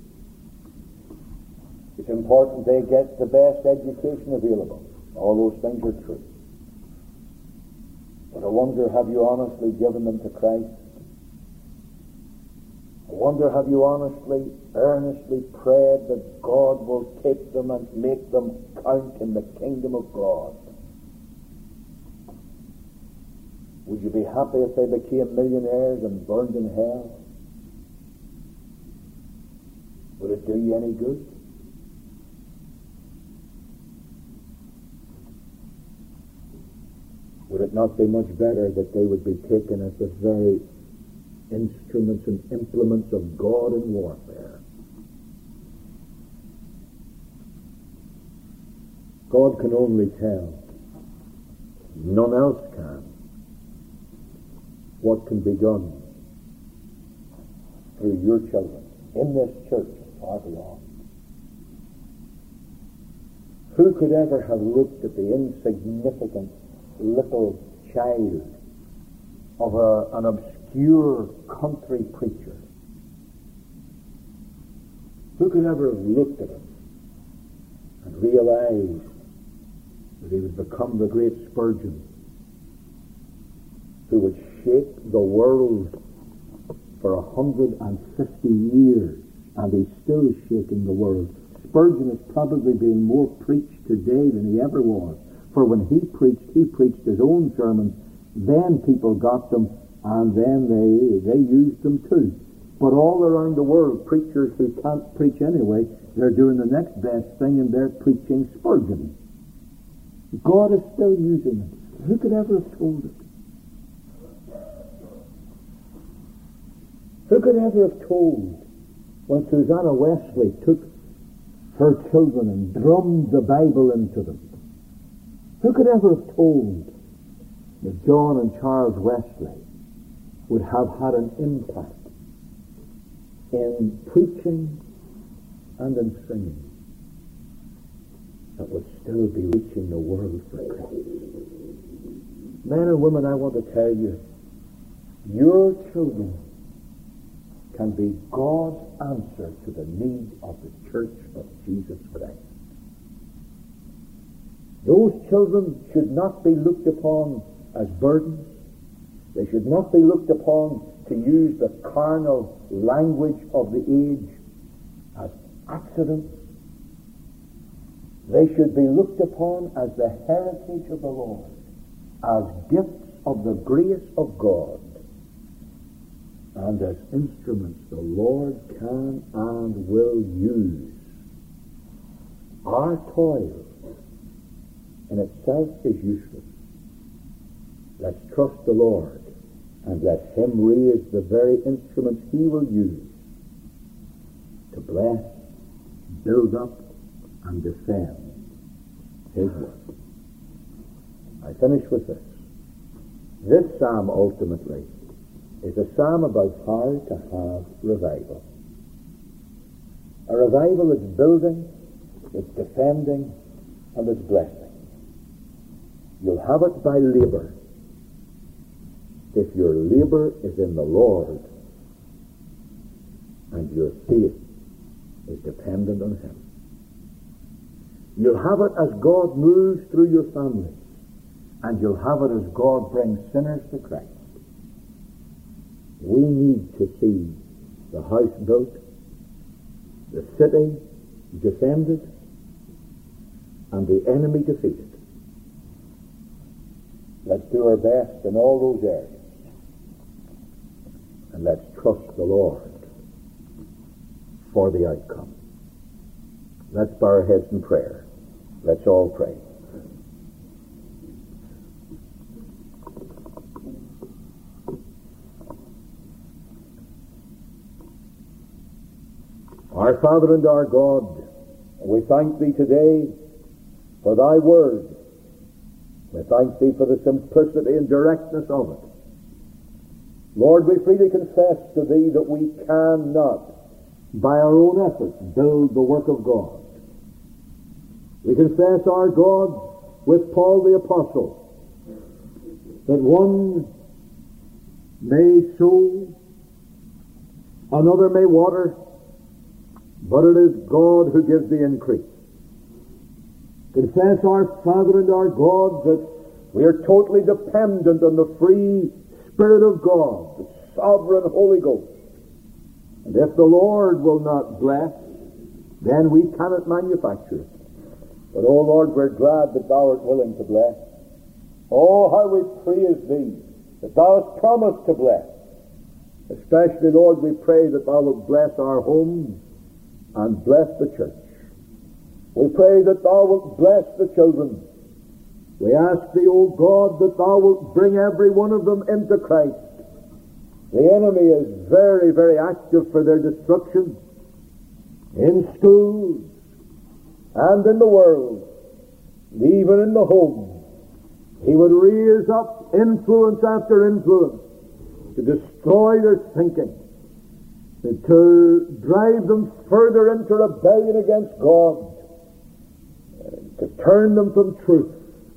It's important they get the best education available. All those things are true. But I wonder, have you honestly given them to Christ? I wonder, have you honestly, earnestly prayed that God will take them and make them count in the kingdom of God? Would you be happy if they became millionaires and burned in hell? Would it do you any good? Would it not be much better that they would be taken as the very instruments and implements of God in warfare? God can only tell. None else can. What can be done through your children in this church far beyond. Who could ever have looked at the insignificant little child of a, an obscure country preacher? Who could ever have looked at him and realized that he would become the great Spurgeon, who would shake the world for a hundred and fifty years, and he's still shaking the world. Spurgeon is probably being more preached today than he ever was. For when he preached, he preached his own sermons. Then people got them, and then they they used them too. But all around the world, preachers who can't preach anyway, they're doing the next best thing, and they're preaching Spurgeon. God is still using them. Who could ever have told it? Who could ever have told when Susanna Wesley took her children and drummed the Bible into them? Who could ever have told that John and Charles Wesley would have had an impact in preaching and in singing that would still be reaching the world for Christ? Men and women, I want to tell you, your children can be God's answer to the needs of the Church of Jesus Christ. Those children should not be looked upon as burdens. They should not be looked upon, to use the carnal language of the age, as accidents. They should be looked upon as the heritage of the Lord, as gifts of the grace of God, and as instruments the Lord can and will use. Our toil in itself is useless. Let's trust the Lord and let Him raise the very instruments He will use to bless, build up, and defend His work. I finish with this. This psalm ultimately is a psalm about how to have revival. A revival is building, it's defending, and it's blessing. You'll have it by labor, if your labor is in the Lord and your faith is dependent on Him. You'll have it as God moves through your family, and you'll have it as God brings sinners to Christ. We need to see the house built, the city defended, and the enemy defeated. Let's do our best in all those areas. And let's trust the Lord for the outcome. Let's bow our heads in prayer. Let's all pray. Our Father and our God, we thank Thee today for Thy Word. We thank Thee for the simplicity and directness of it. Lord, we freely confess to Thee that we cannot, by our own efforts, build the work of God. We confess, our God, with Paul the Apostle, that one may sow, another may water, but it is God who gives the increase. Confess, our Father and our God, that we are totally dependent on the free Spirit of God, the sovereign Holy Ghost. And if the Lord will not bless, then we cannot manufacture it. But, oh Lord, we're glad that Thou art willing to bless. Oh, how we praise Thee that Thou hast promised to bless. Especially, Lord, we pray that Thou wilt bless our homes and bless the church. We pray that Thou wilt bless the children. We ask Thee, O God, that Thou wilt bring every one of them into Christ. The enemy is very, very active for their destruction in schools and in the world, and even in the home. He would raise up influence after influence to destroy their thinking, and to drive them further into rebellion against God, to turn them from truth.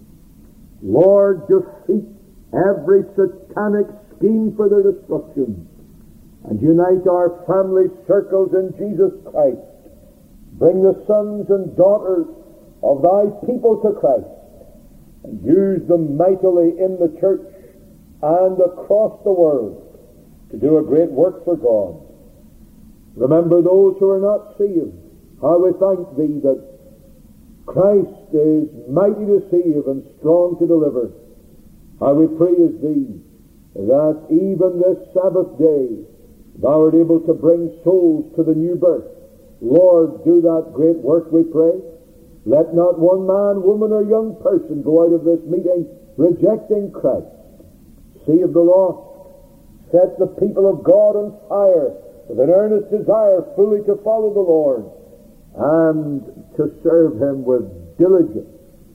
Lord, defeat every satanic scheme for their destruction, and unite our family circles in Jesus Christ. Bring the sons and daughters of Thy people to Christ, and use them mightily in the church and across the world to do a great work for God. Remember those who are not saved. How we thank Thee that Christ is mighty to save and strong to deliver. How we praise Thee that even this Sabbath day Thou art able to bring souls to the new birth. Lord, do that great work, we pray. Let not one man, woman, or young person go out of this meeting rejecting Christ. Save the lost. Set the people of God on fire with an earnest desire fully to follow the Lord and to serve Him with diligence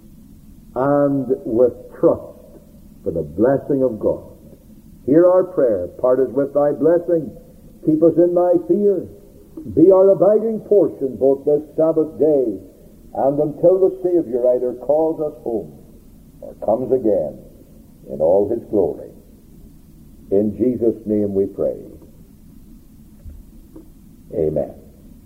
and with trust for the blessing of God. Hear our prayer. Part us with Thy blessing. Keep us in Thy fear. Be our abiding portion both this Sabbath day and until the Savior either calls us home or comes again in all His glory. In Jesus' name we pray. Amen.